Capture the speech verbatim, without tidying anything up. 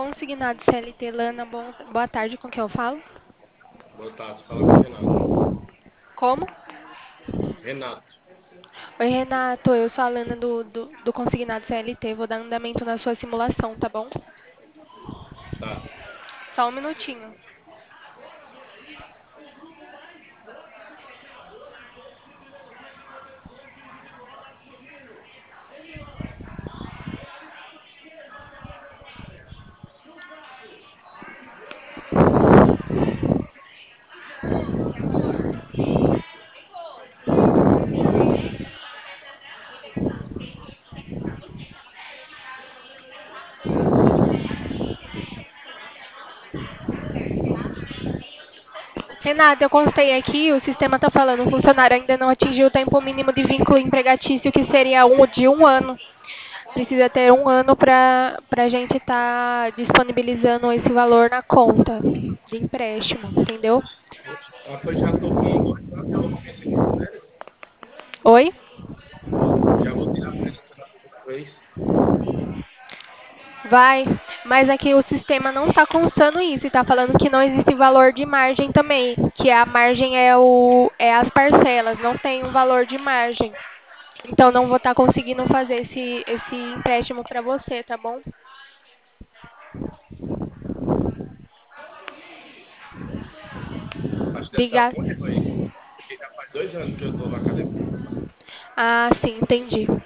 Consignado C L T Lana, bom- boa tarde, com quem eu falo? Boa tarde, fala com o Renato. Como? Renato, Oi, Renato, eu sou a Lana do, do, do Consignado C L T, vou dar andamento na sua simulação, tá bom? tá. Só um minutinho. Renato, eu constei aqui, o sistema está falando, o funcionário ainda não atingiu o tempo mínimo de vínculo empregatício, que seria um, de um ano. Precisa ter um ano para a gente estar disponibilizando esse valor na conta de empréstimo, entendeu? Ah, pois já tô com um ano, já vou começar de férias. Oi? Já vou tirar férias pela primeira vez. Vai, mas aqui o sistema não está constando isso, e está falando que não existe valor de margem também, que a margem é, o, é as parcelas, não tem um valor de margem. Então não vou estar conseguindo fazer esse, esse empréstimo para você, tá bom? Acho que deve estar Obrigada. com erro aí. Porque já faz dois anos que eu tô na academia. Ah, sim, entendi.